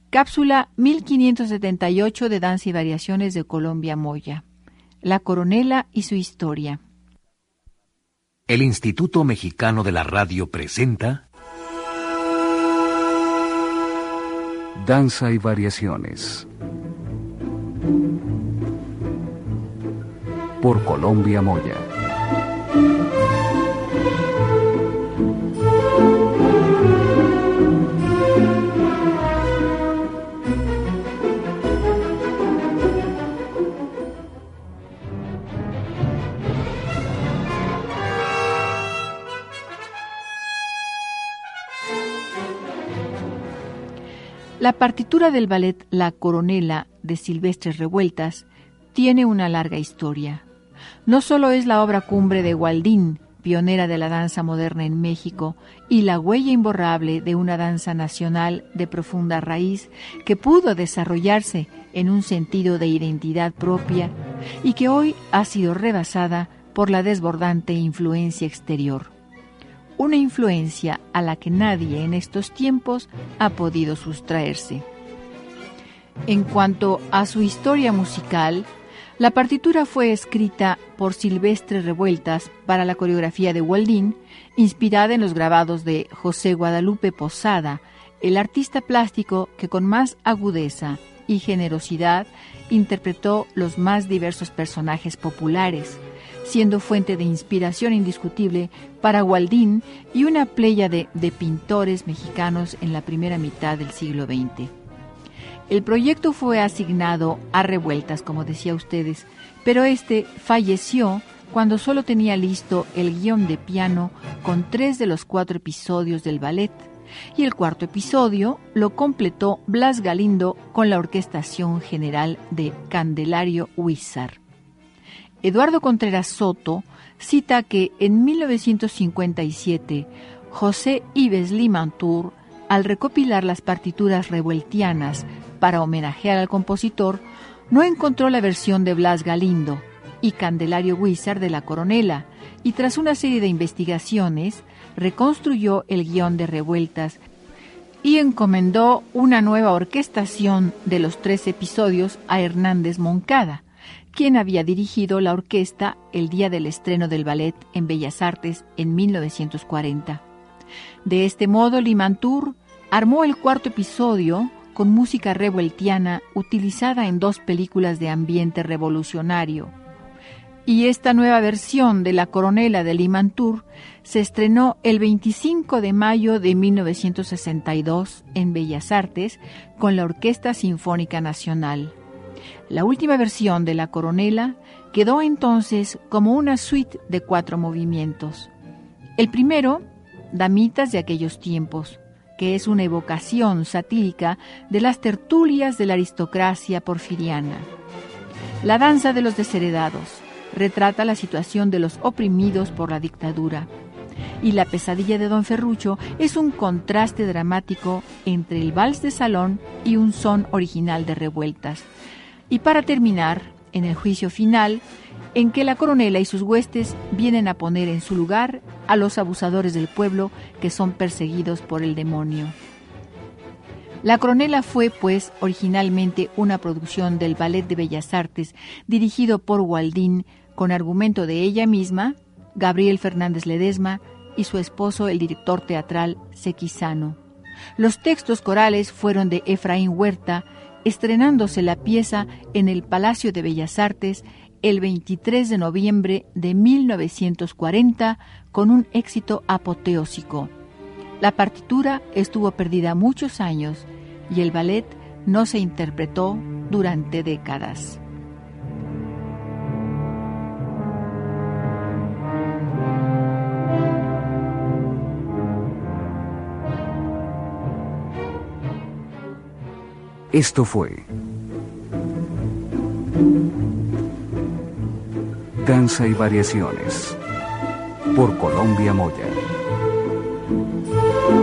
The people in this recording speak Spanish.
Cápsula 1578 de Danza y Variaciones de Colombia Moya. La Coronela y su historia. El Instituto Mexicano de la Radio presenta Danza y Variaciones por Colombia Moya. La partitura del ballet La Coronela de Silvestre Revueltas tiene una larga historia. No solo es la obra cumbre de Waldín, pionera de la danza moderna en México, y la huella imborrable de una danza nacional de profunda raíz que pudo desarrollarse en un sentido de identidad propia y que hoy ha sido rebasada por la desbordante influencia exterior. Una influencia a la que nadie en estos tiempos ha podido sustraerse. En cuanto a su historia musical, la partitura fue escrita por Silvestre Revueltas para la coreografía de Waldín, inspirada en los grabados de José Guadalupe Posada, el artista plástico que con más agudeza y generosidad interpretó los más diversos personajes populares, siendo fuente de inspiración indiscutible para Waldín y una pléyade de pintores mexicanos en la primera mitad del siglo XX. El proyecto fue asignado a Revueltas, como decía ustedes, pero este falleció cuando solo tenía listo el guión de piano con 3 de los 4 episodios del ballet, y el cuarto episodio lo completó Blas Galindo con la orquestación general de Candelario Huízar. Eduardo Contreras Soto cita que en 1957 José Yves Limantour, al recopilar las partituras revueltianas para homenajear al compositor, no encontró la versión de Blas Galindo y Candelario Huízar de La Coronela, y tras una serie de investigaciones reconstruyó el guión de Revueltas y encomendó una nueva orquestación de los 3 episodios a Hernández Moncada, quien había dirigido la orquesta el día del estreno del ballet en Bellas Artes en 1940. De este modo, Limantour armó el cuarto episodio con música revueltiana utilizada en 2 películas de ambiente revolucionario. Y esta nueva versión de La Coronela de Limantour se estrenó el 25 de mayo de 1962 en Bellas Artes con la Orquesta Sinfónica Nacional. La última versión de La Coronela quedó entonces como una suite de 4 movimientos. El primero, Damitas de aquellos tiempos, que es una evocación satírica de las tertulias de la aristocracia porfiriana. La danza de los desheredados retrata la situación de los oprimidos por la dictadura. Y La pesadilla de Don Ferrucho es un contraste dramático entre el vals de salón y un son original de Revueltas. Y para terminar, en el juicio final, en que la coronela y sus huestes vienen a poner en su lugar a los abusadores del pueblo que son perseguidos por el demonio. La Coronela fue, pues, originalmente una producción del Ballet de Bellas Artes, dirigido por Waldín, con argumento de ella misma, Gabriel Fernández Ledesma, y su esposo, el director teatral Sequizano. Los textos corales fueron de Efraín Huerta, estrenándose la pieza en el Palacio de Bellas Artes el 23 de noviembre de 1940 con un éxito apoteósico. La partitura estuvo perdida muchos años y el ballet no se interpretó durante décadas. Esto fue Danza y Variaciones por Colombia Moya.